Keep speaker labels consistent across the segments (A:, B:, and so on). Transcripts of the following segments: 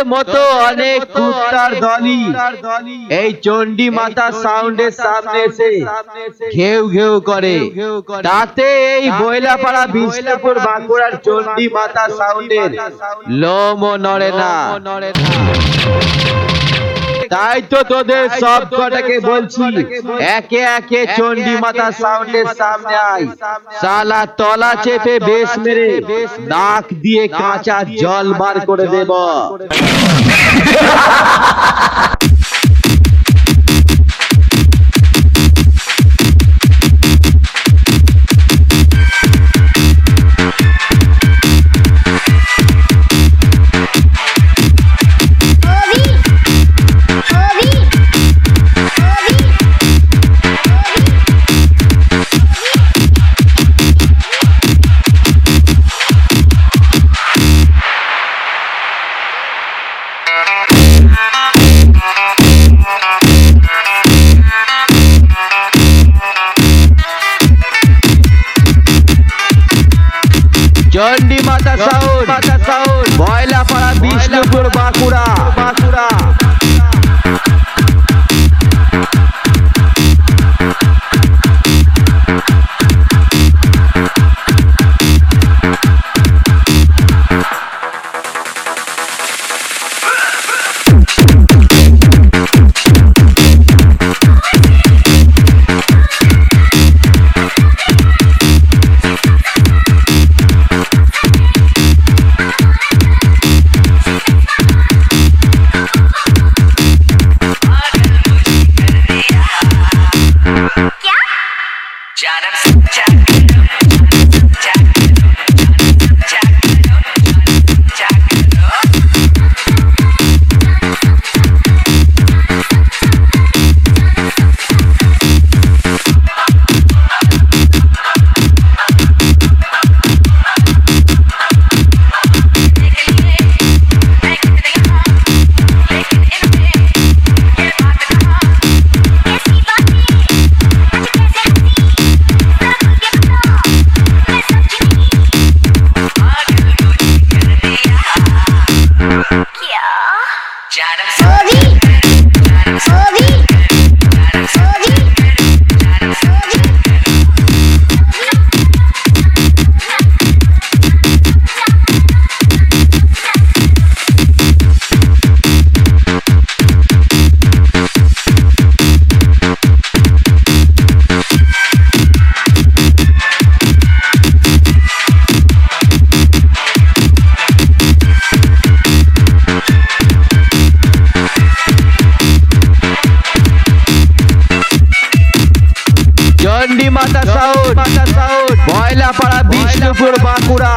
A: মতো অনেক কুত্তার দলই এই চণ্ডী মাতা সাউন্ডের সামনে এসে ঘেউ ঘেউ করে। তাতে এই বইলাপাড়া বিষ্ণুপুর বাঁকুড়ার চণ্ডী মাতা সাউন্ডের লোমও নড়ে না। তাই তো তোদের সব কটাকে বলছি, একে একে চণ্ডী মাতা সাউন্ডের সামনে আয়, শালা তলা চেপে বেশ মেরে নাক দিয়ে কাঁচা জল বার করে দেব। চণ্ডী মাতা সাউন্ড, বইলাপাড়া বিষ্ণুপুর বাঁকুড়া। চণ্ডী মাতা সাউন্ড, বইলাপাড়া বিষ্ণুপুর বাঁকুড়া।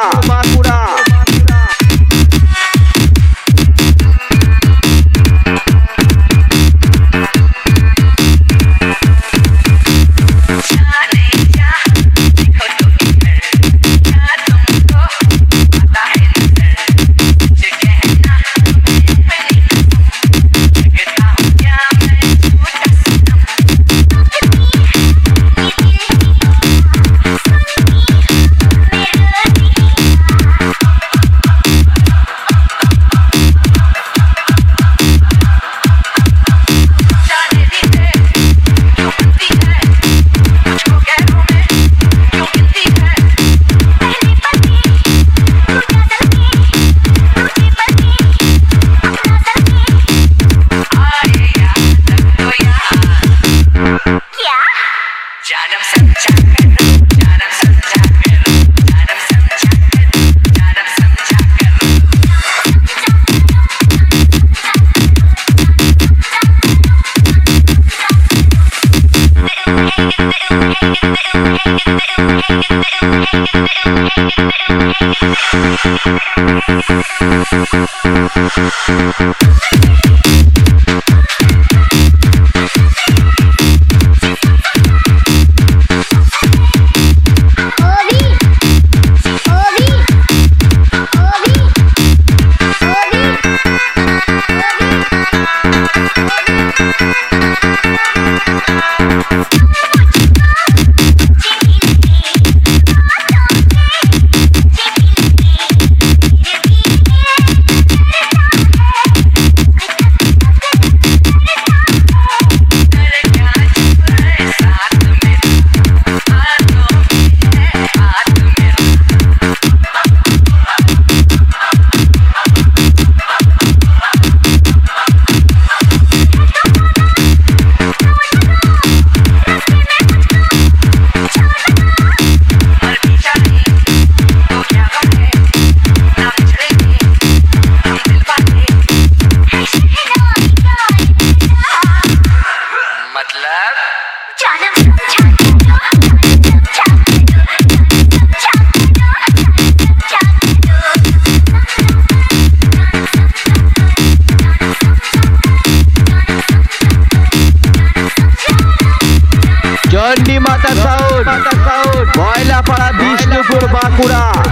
A: বাঁকুড়া।